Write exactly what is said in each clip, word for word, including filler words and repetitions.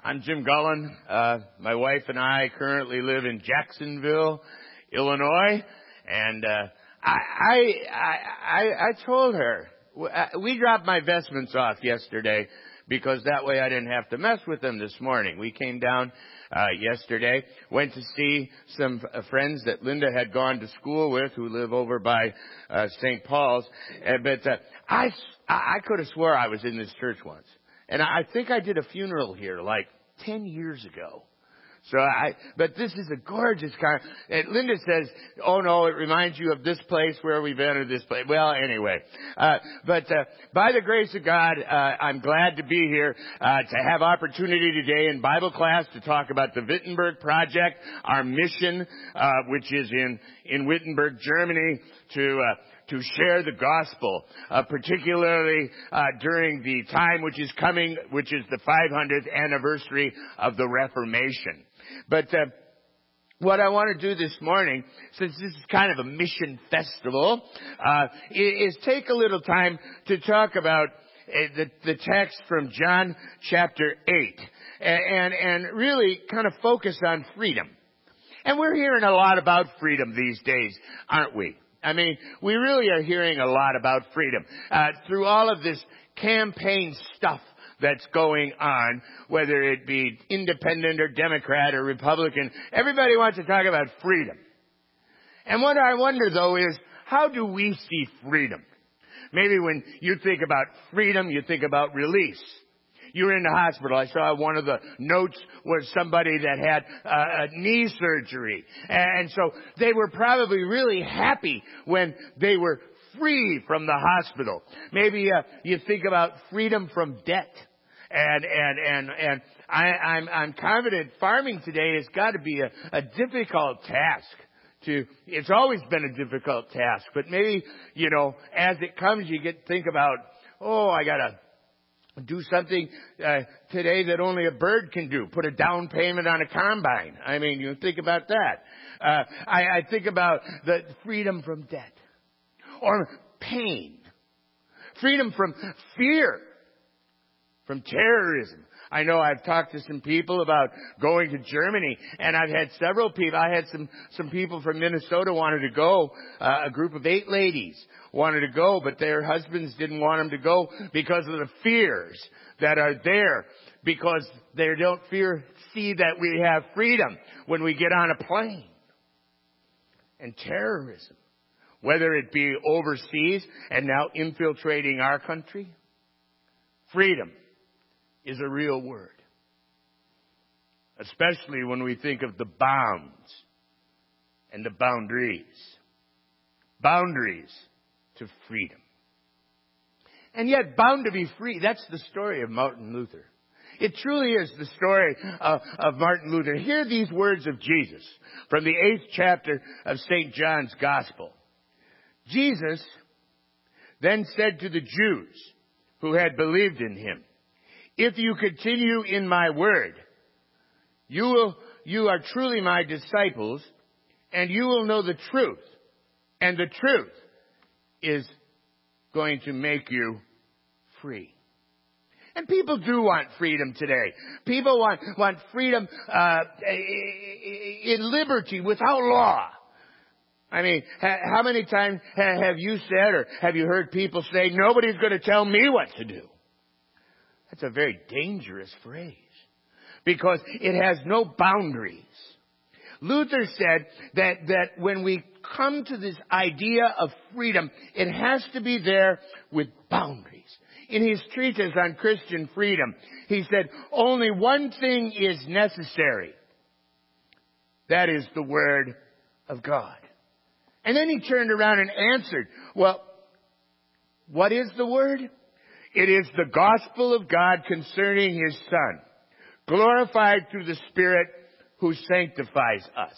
I'm Jim Gullen. Uh, my wife and I currently live in Jacksonville, Illinois, and uh, I, I, I, I told her we dropped my vestments off yesterday because that way I didn't have to mess with them this morning. We came down uh, yesterday, went to see some uh, friends that Linda had gone to school with who live over by uh, Saint Paul's, uh, but uh, I, I could have swore I was in this church once. And I think I did a funeral here like ten years ago. So I, but this is a gorgeous car. And Linda says, oh no, it reminds you of this place where we've entered this place. Well, anyway, uh, but, uh, by the grace of God, uh, I'm glad to be here, uh, to have opportunity today in Bible class to talk about the Wittenberg Project, our mission, uh, which is in, in Wittenberg, Germany, to, uh, to share the gospel, uh, particularly uh, during the time which is coming, which is the five hundredth anniversary of the Reformation. But uh, what I want to do this morning, since this is kind of a mission festival, uh, is take a little time to talk about uh, the, the text from John chapter eight, and, and really kind of focus on freedom. And we're hearing a lot about freedom these days, aren't we? I mean, we really are hearing a lot about freedom. Uh, through all of this campaign stuff that's going on, whether it be independent or Democrat or Republican, everybody wants to talk about freedom. And what I wonder, though, is how do we see freedom? Maybe when you think about freedom, you think about release. You were in the hospital. I saw one of the notes was somebody that had uh, a knee surgery. And so they were probably really happy when they were free from the hospital. Maybe uh, you think about freedom from debt. And, and, and, and I, I'm, I'm confident farming today has got to be a, a difficult task. To, it's always been a difficult task. But maybe, you know, as it comes, you get think about, oh, I got to do something uh, today that only a bird can do. Put a down payment on a combine. I mean, you think about that. Uh, I, I think about the freedom from debt. Or pain. Freedom from fear. From terrorism. I know I've talked to some people about going to Germany, and I've had several people. I had some, some people from Minnesota wanted to go, uh, a group of eight ladies wanted to go, but their husbands didn't want them to go because of the fears that are there, because they don't fear, see that we have freedom when we get on a plane. And terrorism, whether it be overseas and now infiltrating our country, freedom is a real word. Especially when we think of the bounds and the boundaries. Boundaries to freedom. And yet bound to be free, that's the story of Martin Luther. It truly is the story of, of Martin Luther. Hear these words of Jesus from the eighth chapter of Saint John's Gospel. Jesus then said to the Jews who had believed in him, if you continue in my word, you will, you are truly my disciples, and you will know the truth. And the truth is going to make you free. And people do want freedom today. People want, want freedom, uh, in liberty without law. I mean, how many times have you said or have you heard people say, nobody's going to tell me what to do? That's a very dangerous phrase because it has no boundaries. Luther said that, that when we come to this idea of freedom, it has to be there with boundaries. In his treatise on Christian freedom, he said, only one thing is necessary. That is the Word of God. And then he turned around and answered, well, what is the Word? It is the gospel of God concerning His Son, glorified through the Spirit who sanctifies us.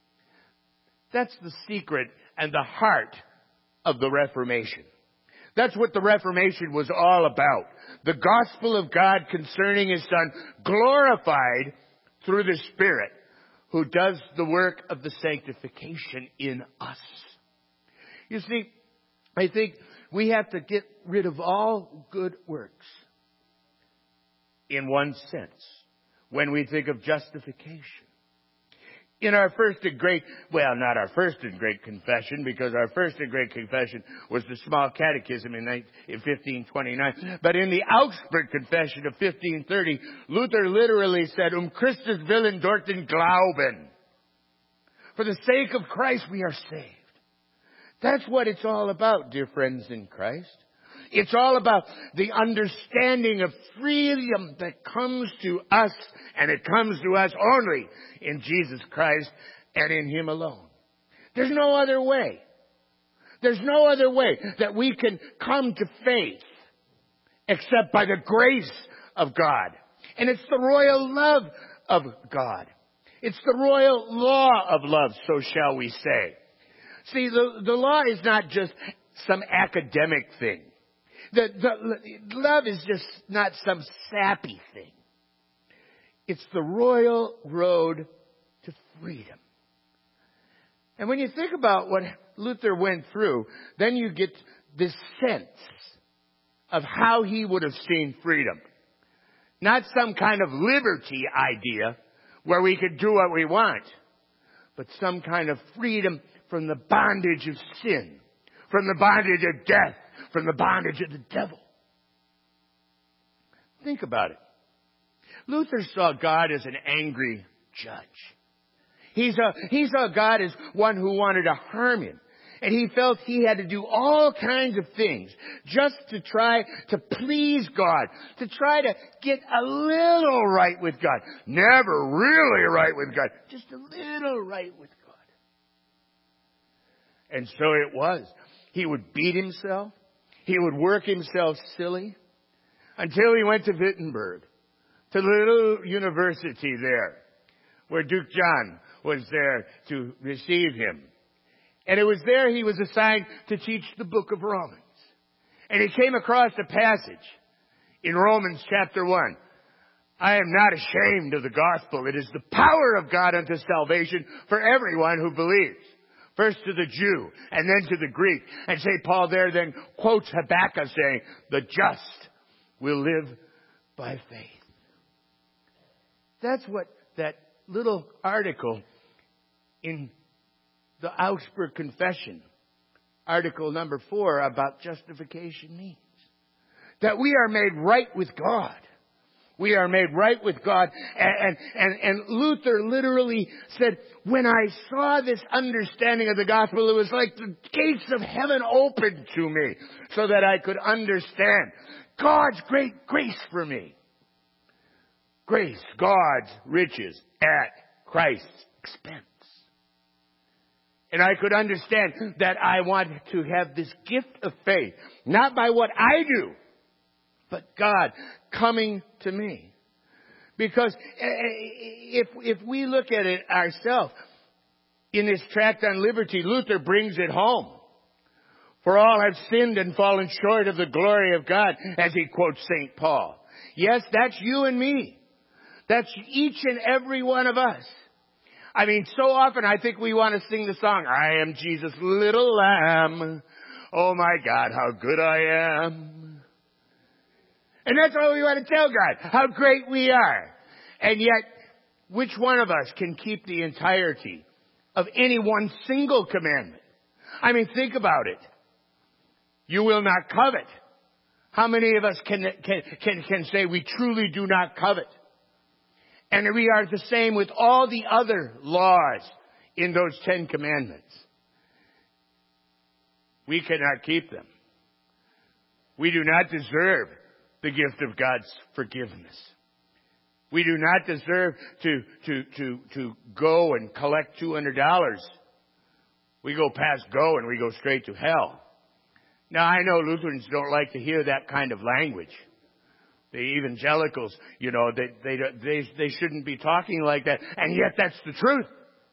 That's the secret and the heart of the Reformation. That's what the Reformation was all about. The gospel of God concerning His Son, glorified through the Spirit who does the work of the sanctification in us. You see, I think we have to get rid of all good works in one sense. when we think of justification. In our first and great, well, not our first and great confession, because our first and great confession was the Small Catechism in fifteen twenty-nine. But in the Augsburg Confession of fifteen thirty, Luther literally said, Um Christus willen dorten glauben. For the sake of Christ we are saved. That's what it's all about, dear friends in Christ. It's all about the understanding of freedom that comes to us, and it comes to us only in Jesus Christ and in Him alone. There's no other way. There's no other way that we can come to faith except by the grace of God. And it's the royal love of God. It's the royal law of love, so shall we say. See, the, the law is not just some academic thing. The, the, love is just not some sappy thing. It's the royal road to freedom. And when you think about what Luther went through, then you get this sense of how he would have seen freedom. Not some kind of liberty idea where we could do what we want, but some kind of freedom from the bondage of sin, from the bondage of death, from the bondage of the devil. Think about it. Luther saw God as an angry judge. He saw, he saw God as one who wanted to harm him. And he felt he had to do all kinds of things just to try to please God, to try to get a little right with God. Never really right with God, just a little right with God. And so it was. He would beat himself. He would work himself silly until he went to Wittenberg, to the little university there, where Duke John was there to receive him. And it was there he was assigned to teach the book of Romans. And he came across a passage in Romans chapter one. I am not ashamed of the gospel. It is the power of God unto salvation for everyone who believes. First to the Jew and then to the Greek. And Saint Paul there then quotes Habakkuk saying, the just will live by faith. That's what that little article in the Augsburg Confession, article number four about justification means. That we are made right with God. We are made right with God. And, and, and Luther literally said, when I saw this understanding of the gospel, it was like the gates of heaven opened to me so that I could understand God's great grace for me. Grace, God's riches at Christ's expense. And I could understand that I want to have this gift of faith, not by what I do, but God coming to me. Because if, if we look at it ourselves, in this tract on liberty, Luther brings it home. For all have sinned and fallen short of the glory of God, as he quotes Saint Paul. Yes, that's you and me. That's each and every one of us. I mean, so often I think we want to sing the song, I am Jesus' little lamb. Oh my God, how good I am. And that's all we want to tell God, how great we are. And yet, which one of us can keep the entirety of any one single commandment? I mean, think about it. You will not covet. How many of us can, can, can, can say we truly do not covet? And we are the same with all the other laws in those Ten Commandments. We cannot keep them. We do not deserve the gift of God's forgiveness. We do not deserve to, to, to, to go and collect two hundred dollars. We go past go and we go straight to hell. Now, I know Lutherans don't like to hear that kind of language. The evangelicals, you know, they, they, they, they shouldn't be talking like that. And yet that's the truth.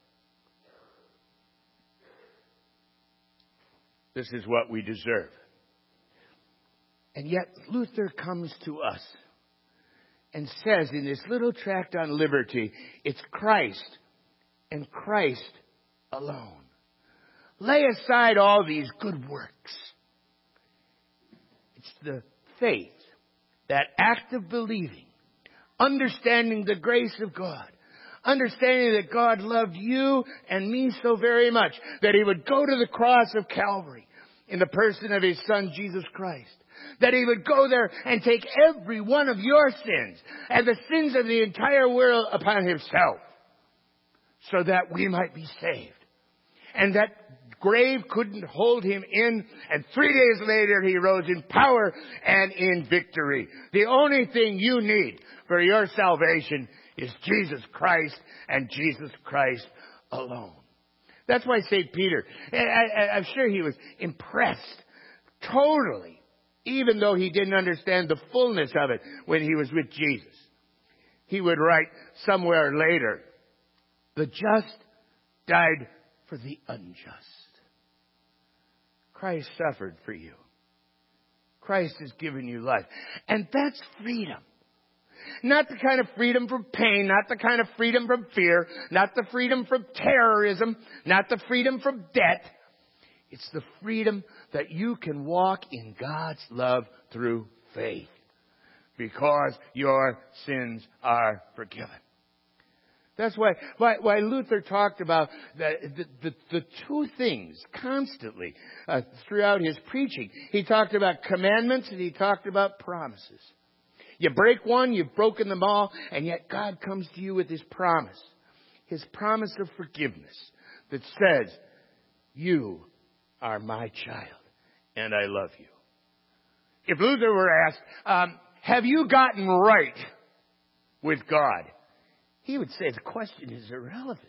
This is what we deserve. And yet Luther comes to us and says in this little tract on liberty, it's Christ and Christ alone. Lay aside all these good works. It's the faith, that act of believing, understanding the grace of God, understanding that God loved you and me so very much that He would go to the cross of Calvary in the person of His Son, Jesus Christ. That He would go there and take every one of your sins and the sins of the entire world upon Himself so that we might be saved. And that grave couldn't hold Him in, and three days later He rose in power and in victory. The only thing you need for your salvation is Jesus Christ and Jesus Christ alone. That's why Saint Peter, I, I, I'm sure he was impressed totally, even though he didn't understand the fullness of it when he was with Jesus. He would write somewhere later, the just died for the unjust. Christ suffered for you. Christ has given you life. And that's freedom. Not the kind of freedom from pain, not the kind of freedom from fear, not the freedom from terrorism, not the freedom from debt. It's the freedom that you can walk in God's love through faith because your sins are forgiven. That's why, why, why Luther talked about the, the, the, the two things constantly uh, throughout his preaching. He talked about commandments and he talked about promises. You break one, you've broken them all, and yet God comes to you with His promise. His promise of forgiveness that says, you are my child and I love you. If Luther were asked, um, have you gotten right with God? He would say the question is irrelevant.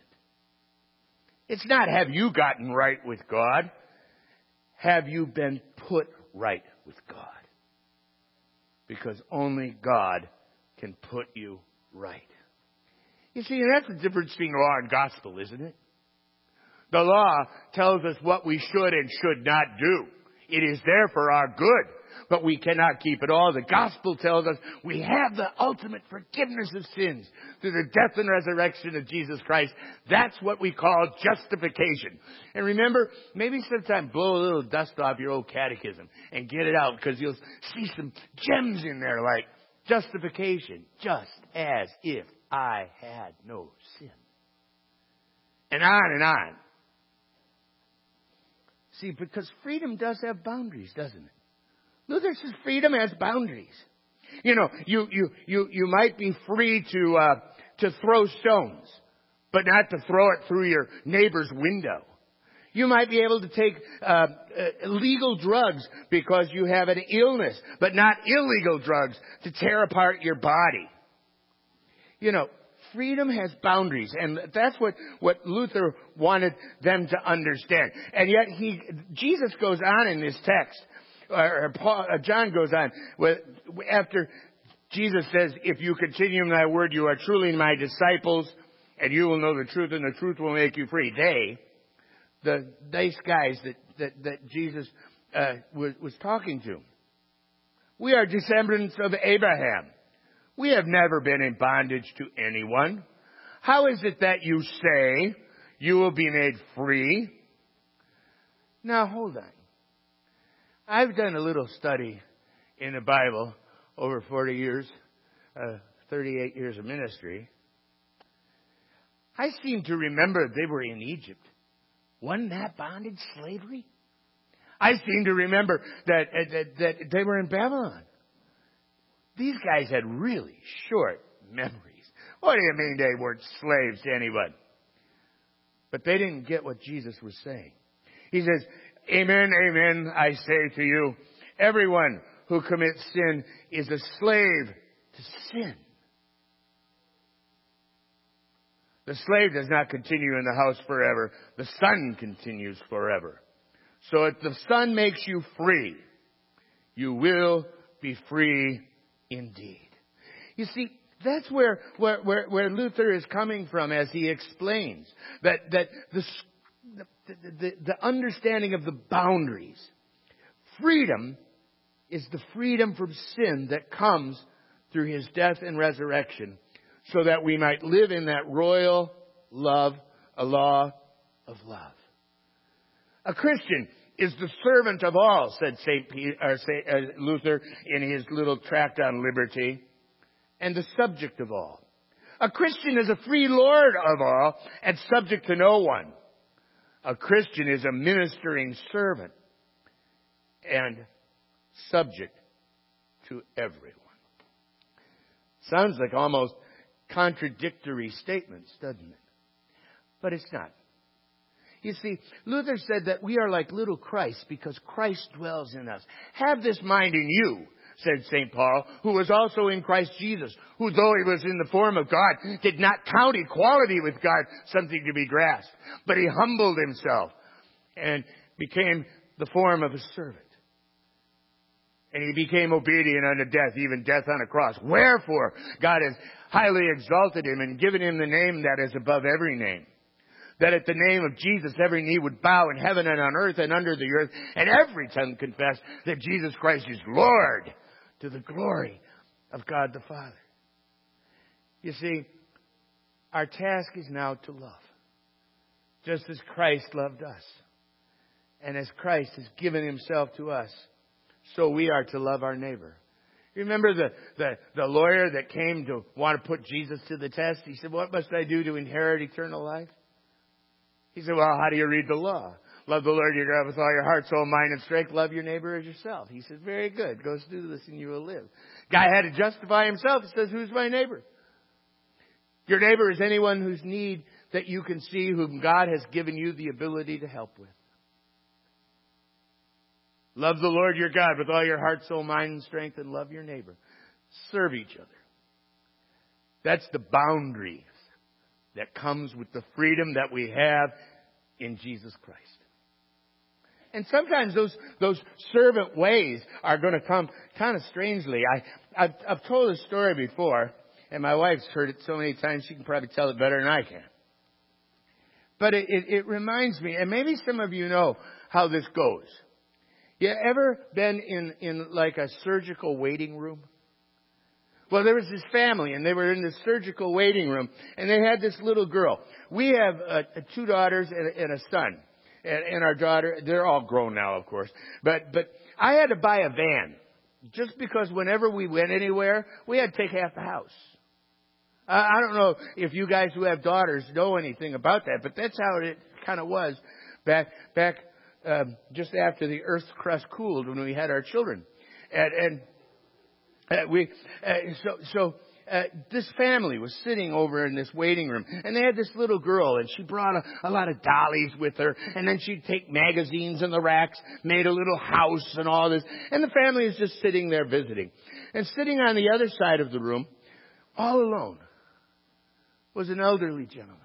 It's not have you gotten right with God. Have you been put right with God? Because only God can put you right. You see, that's the difference between law and gospel, isn't it? The law tells us what we should and should not do. It is there for our good, but we cannot keep it all. The gospel tells us we have the ultimate forgiveness of sins through the death and resurrection of Jesus Christ. That's what we call justification. And remember, maybe sometime blow a little dust off your old catechism and get it out, because you'll see some gems in there like justification, just as if I had no sin. And on and on. See, because freedom does have boundaries, doesn't it? Luther says freedom has boundaries. You know, you you you you might be free to uh, to throw stones, but not to throw it through your neighbor's window. You might be able to take uh, uh, legal drugs because you have an illness, but not illegal drugs to tear apart your body. You know, freedom has boundaries, and that's what, what Luther wanted them to understand. And yet he, Jesus goes on in this text, or Paul, uh, John goes on, with, after Jesus says, if you continue in my word, you are truly my disciples, and you will know the truth, and the truth will make you free. They, the nice guys that, that, that Jesus uh, was, was talking to, we are descendants of Abraham. We have never been in bondage to anyone. How is it that you say you will be made free? Now, hold on. I've done a little study in the Bible over forty years, uh, thirty-eight years of ministry. I seem to remember they were in Egypt. Wasn't that bondage slavery? I seem to remember that, uh, that, that they were in Babylon. These guys had really short memories. What do you mean they weren't slaves to anyone? But they didn't get what Jesus was saying. He says, amen, amen, I say to you, everyone who commits sin is a slave to sin. The slave does not continue in the house forever. The Son continues forever. So if the Son makes you free, you will be free indeed. You see, that's where, where, where, where Luther is coming from as he explains that, that the, the, the, the understanding of the boundaries. Freedom is the freedom from sin that comes through His death and resurrection so that we might live in that royal love, a law of love. A Christian is the servant of all, said Saint Peter, or Saint Uh, Luther in his little tract on liberty. and the subject of all. A Christian is a free lord of all and subject to no one. A Christian is a ministering servant and subject to everyone. Sounds like almost contradictory statements, doesn't it? But it's not. You see, Luther said that we are like little Christ because Christ dwells in us. Have this mind in you, said Saint Paul, who was also in Christ Jesus, who though he was in the form of God, did not count equality with God something to be grasped, but he humbled himself and became the form of a servant. And he became obedient unto death, even death on a cross. Wherefore, God has highly exalted him and given him the name that is above every name. That at the name of Jesus every knee would bow in heaven and on earth and under the earth, and every tongue confess that Jesus Christ is Lord, to the glory of God the Father. You see, our task is now to love, just as Christ loved us. And as Christ has given himself to us, so we are to love our neighbor. Remember the, the, the lawyer that came to want to put Jesus to the test? He said, what must I do to inherit eternal life? He said, well, how do you read the law? Love the Lord your God with all your heart, soul, mind, and strength. Love your neighbor as yourself. He said, very good. Go do this and you will live. Guy had to justify himself. He says, who's my neighbor? Your neighbor is anyone whose need that you can see, whom God has given you the ability to help with. Love the Lord your God with all your heart, soul, mind, and strength, and love your neighbor. Serve each other. That's the boundaries that comes with the freedom that we have in Jesus Christ. And sometimes those those servant ways are going to come kind of strangely. I, I've, I've told a story before, and my wife's heard it so many times she can probably tell it better than I can. But it, it, it reminds me, and maybe some of you know how this goes. You ever been in, in like a surgical waiting room? Well, there was this family, and they were in this surgical waiting room, and they had this little girl. We have uh, two daughters and, and a son. And, and our daughter, they're all grown now, of course. But but I had to buy a van, just because whenever we went anywhere, we had to take half the house. Uh, I don't know if you guys who have daughters know anything about that, but that's how it kind of was back back um, just after the Earth's crust cooled when we had our children. And, and uh, we uh, so so. Uh, this family was sitting over in this waiting room, and they had this little girl, and she brought a, a lot of dollies with her, and then she'd take magazines in the racks, made a little house and all this, and the family is just sitting there visiting. And sitting on the other side of the room, all alone, was an elderly gentleman.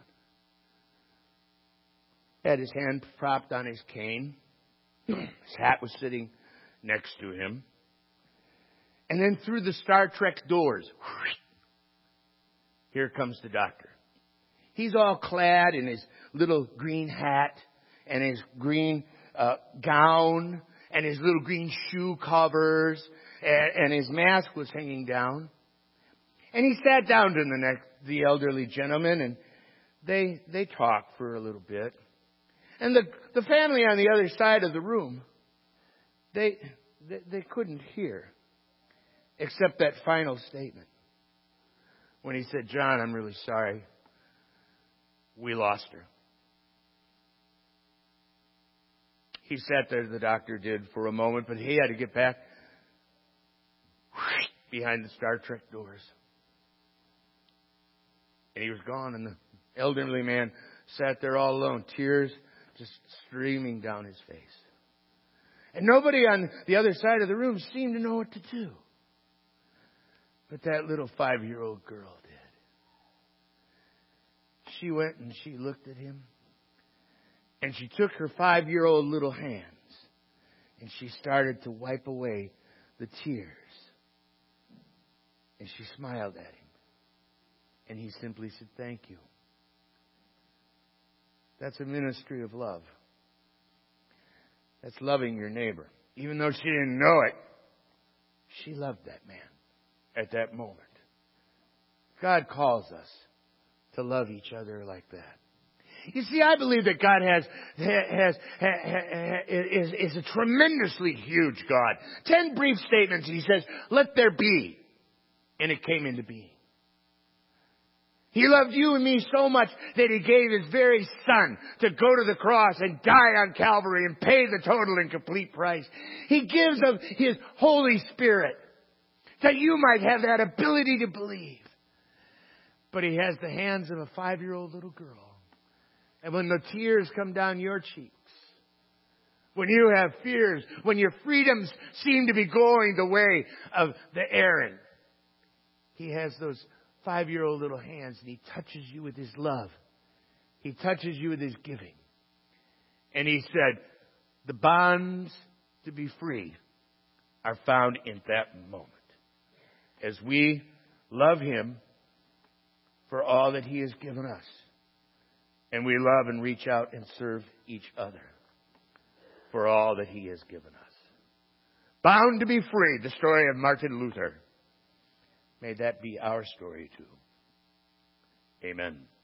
Had his hand propped on his cane. His hat was sitting next to him. And then through the Star Trek doors, here comes the doctor. He's all clad in his little green hat and his green uh, gown and his little green shoe covers, and, and his mask was hanging down. And he sat down to the next, the elderly gentleman, and they they talked for a little bit. And the the family on the other side of the room, they they, they couldn't hear except that final statement. When he said, John, I'm really sorry. We lost her. He sat there, the doctor did, for a moment, but he had to get back behind the Star Trek doors. And he was gone, and the elderly man sat there all alone, tears just streaming down his face. And nobody on the other side of the room seemed to know what to do. But that little five-year-old girl did. She went and she looked at him. And she took her five-year-old little hands. And she started to wipe away the tears. And she smiled at him. And he simply said, thank you. That's a ministry of love. That's loving your neighbor. Even though she didn't know it, she loved that man. At that moment. God calls us to love each other like that. You see, I believe that God has, has, has is, is a tremendously huge God. Ten brief statements, He says, let there be. And it came into being. He loved you and me so much that He gave His very Son to go to the cross and die on Calvary and pay the total and complete price. He gives of His Holy Spirit that you might have that ability to believe. But He has the hands of a five-year-old little girl. And when the tears come down your cheeks, when you have fears, when your freedoms seem to be going the way of the errand, He has those five-year-old little hands, and He touches you with His love. He touches you with His giving. And He said, the bonds to be free are found in that moment. As we love Him for all that He has given us. And we love and reach out and serve each other for all that He has given us. Bound to be free, the story of Martin Luther. May that be our story too. Amen.